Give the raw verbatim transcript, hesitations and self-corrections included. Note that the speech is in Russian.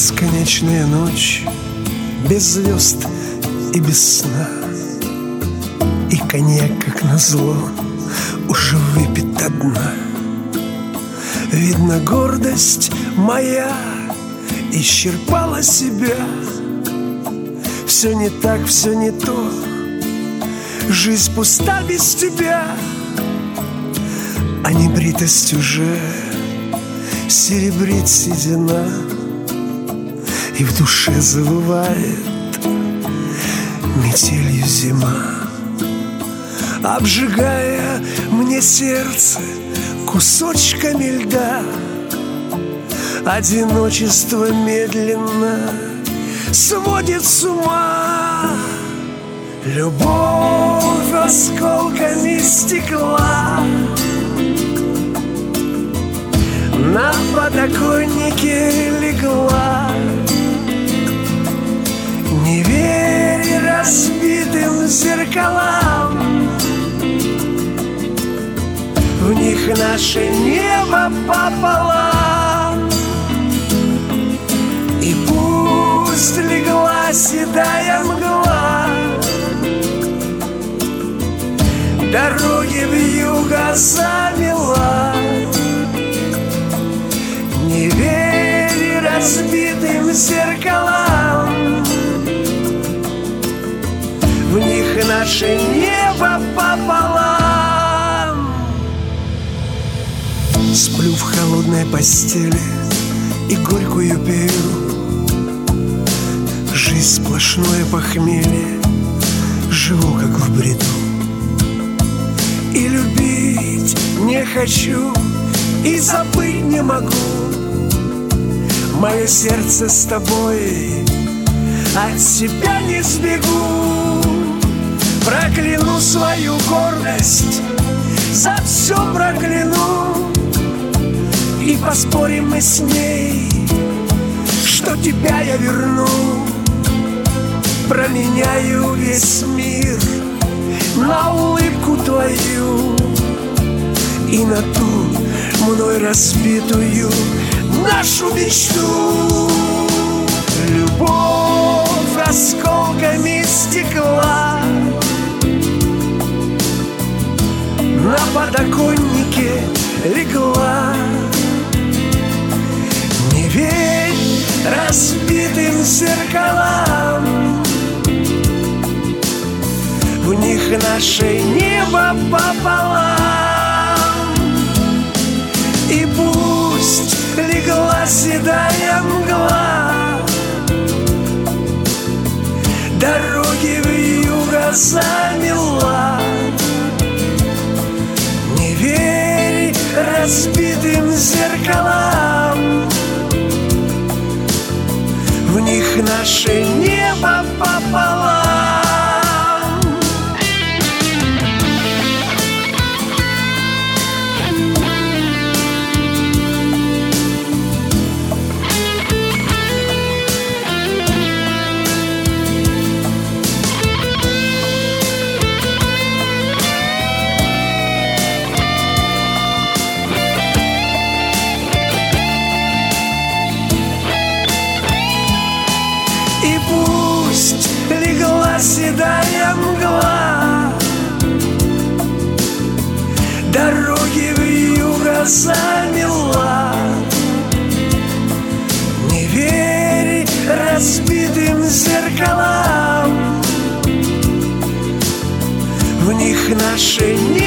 Бесконечная ночь, без звезд и без сна. И коньяк, как назло, уже выпит до дна. Видно, гордость моя исчерпала себя. Все не так, все не то, жизнь пуста без тебя. А небритость уже серебрит седина, и в душе завывает метелью зима, обжигая мне сердце кусочками льда. Одиночество медленно сводит с ума. Любовь осколками стекла на подоконнике легла. Не верь разбитым зеркалам, в них наше небо пополам. И пусть легла седая мгла, дороги вьюга замела. Не верь разбитым зеркалам, в них наше небо пополам. Сплю в холодной постели и горькую пью. Жизнь сплошное похмелье, живу как в бреду. И любить не хочу, и забыть не могу. Мое сердце с тобой, от тебя не сбегу. Прокляну свою гордость, за все прокляну. И поспорим мы с ней, что тебя я верну. Променяю весь мир на улыбку твою и на ту мной разбитую нашу мечту. Любовь осколками стекла на подоконнике легла. Не верь разбитым зеркалам, в них наше небо пополам. И пусть легла седая мгла, дороги вьюга замела. Не верь разбитым зеркалам, в них наше небо пополам. И пусть легла седая мгла, дороги вьюга замела. Не верь разбитым зеркалам, в них наше небо